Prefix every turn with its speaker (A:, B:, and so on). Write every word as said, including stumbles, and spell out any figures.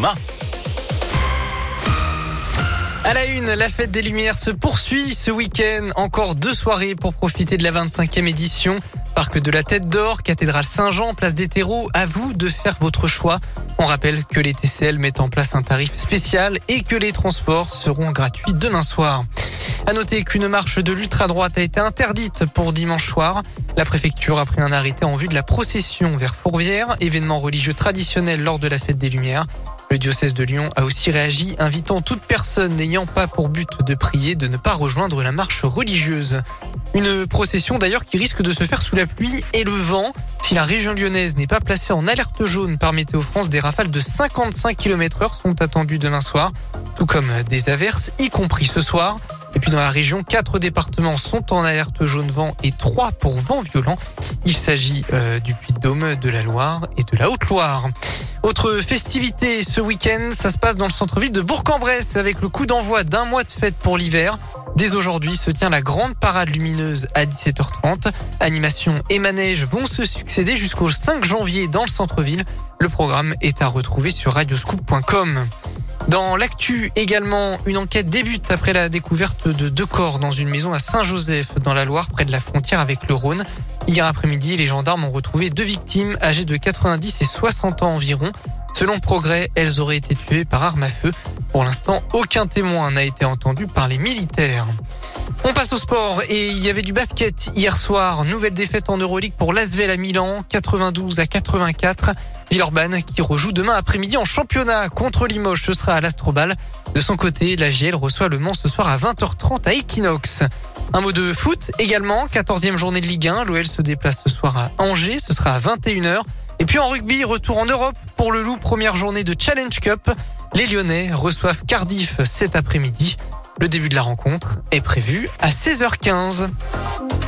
A: Thomas.
B: À la une, la fête des Lumières se poursuit ce week-end. Encore deux soirées pour profiter de la vingt-cinquième édition. Parc de la Tête d'Or, cathédrale Saint-Jean, place des terreaux. À vous de faire votre choix. On rappelle que les T C L mettent en place un tarif spécial et que les transports seront gratuits demain soir. À noter qu'une marche de l'ultra-droite a été interdite pour dimanche soir. La préfecture a pris un arrêté en vue de la procession vers Fourvière, événement religieux traditionnel lors de la fête des Lumières. Le diocèse de Lyon a aussi réagi, invitant toute personne n'ayant pas pour but de prier de ne pas rejoindre la marche religieuse. Une procession d'ailleurs qui risque de se faire sous la pluie et le vent. Si la région lyonnaise n'est pas placée en alerte jaune par Météo France, des rafales de cinquante-cinq kilomètres heure sont attendues demain soir, tout comme des averses, y compris ce soir. Et puis dans la région, quatre départements sont en alerte jaune vent et trois pour vent violent. Il s'agit euh, du Puy-de-Dôme, de la Loire et de la Haute-Loire. Autre festivité ce week-end, ça se passe dans le centre-ville de Bourg-en-Bresse avec le coup d'envoi d'un mois de fête pour l'hiver. Dès aujourd'hui se tient la grande parade lumineuse à dix-sept heures trente. Animation et manège vont se succéder jusqu'au cinq janvier dans le centre-ville. Le programme est à retrouver sur radioscoop point com. Dans l'actu également, une enquête débute après la découverte de deux corps dans une maison à Saint-Joseph dans la Loire près de la frontière avec le Rhône. Hier après-midi, les gendarmes ont retrouvé deux victimes âgées de quatre-vingt-dix et soixante ans environ. Selon Progrès, elles auraient été tuées par arme à feu. Pour l'instant, aucun témoin n'a été entendu par les militaires. On passe au sport et il y avait du basket hier soir. Nouvelle défaite en Euroleague pour l'A S V L à Milan, quatre-vingt-douze à quatre-vingt-quatre. Villeurbanne qui rejoue demain après-midi en championnat contre Limoges. Ce sera à l'Astrobal. De son côté, la G L reçoit Le Mans ce soir à vingt heures trente à Equinox. Un mot de foot également, quatorzième journée de Ligue un. L'O L se déplace ce soir à Angers, ce sera à vingt et une heures. Et puis en rugby, retour en Europe pour le Loup, première journée de Challenge Cup. Les Lyonnais reçoivent Cardiff cet après-midi. Le début de la rencontre est prévu à seize heures quinze.